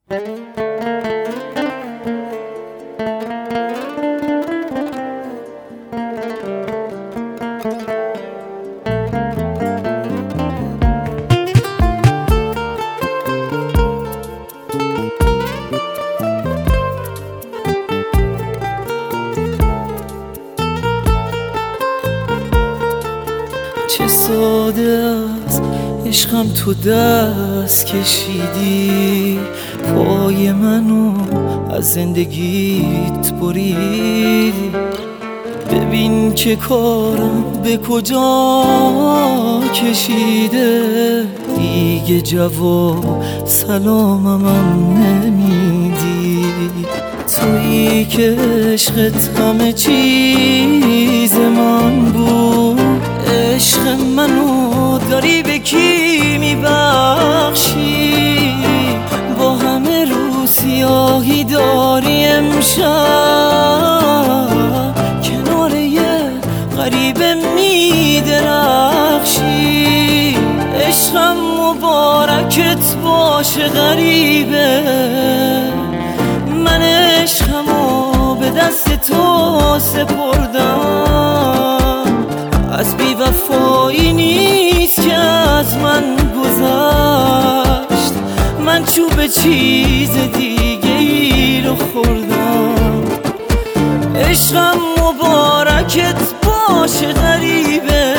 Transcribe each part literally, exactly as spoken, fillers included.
چه ساده است عشقم، تو دست کشیدی پای منو از زندگیت بریدی. ببین که کارم به کجا کشیده، دیگه جواب سلامم نمیدی. تویی که عشقت همه چیز من بود، عشق منو داری به کی میبخشی؟ با همه رو سیاهی داری امشب، کنار یه غریبه میدرخشی. عشقم مبارکت باشه غریبه، من عشقمو به دست تو سپردم. از بی وفایی نیست که از من گذشت، من چوب چیز دیگه ای رو خوردم. عشقم مبارکت باشه غریبه،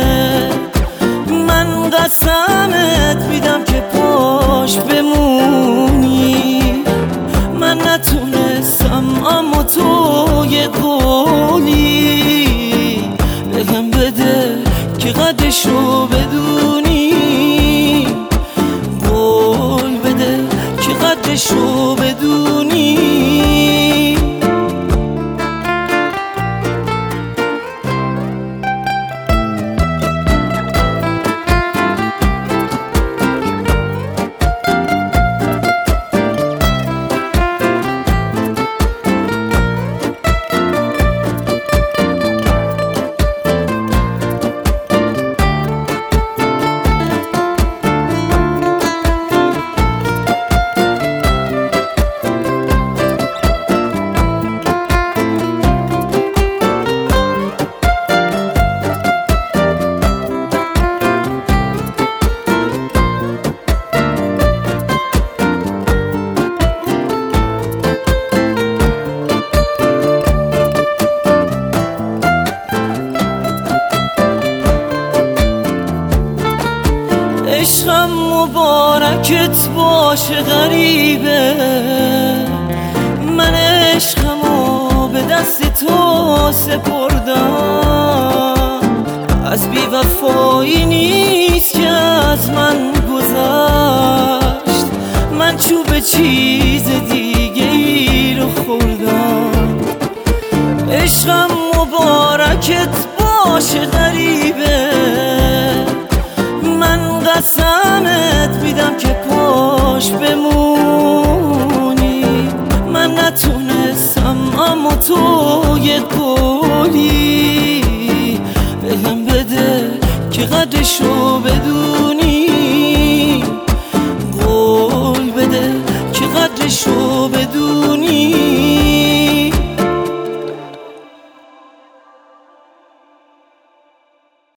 من قسمت میدم که پاش بمونی. من نتونستم اما تو یه قولی بهم بده که قدرشو بدونی. قول بده که قدرشو بدونی. عشقم مبارکت باشه غریبه، من عشقمو به دست تو سپردم. از بی وفایی نیست که از من گذشت، من چوب چیز دیگه ای رو خوردم. عشقم مبارکت باشه غریبه، من قسمت میدم که پاش بمونی. من نتونستم اما تو یه قولی بهم بده که قدرشو بدونی. قول بده که قدرشو بدونی.